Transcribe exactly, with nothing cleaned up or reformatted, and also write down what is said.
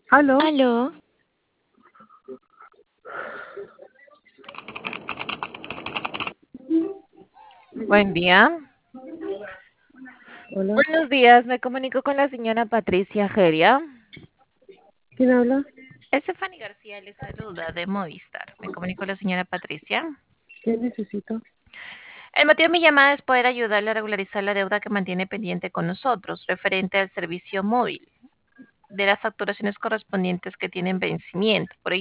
¿Aló? Aló. Buen día. Hola. Buenos días, me comunico con la señora Patricia Geria. ¿Quién habla? Estefany García le saluda de Movistar. Me comunico con la señora Patricia. ¿Qué necesito? El motivo de mi llamada es poder ayudarle a regularizar la deuda que mantiene pendiente con nosotros, referente al servicio móvil de las facturaciones correspondientes que tienen vencimiento. Por ello,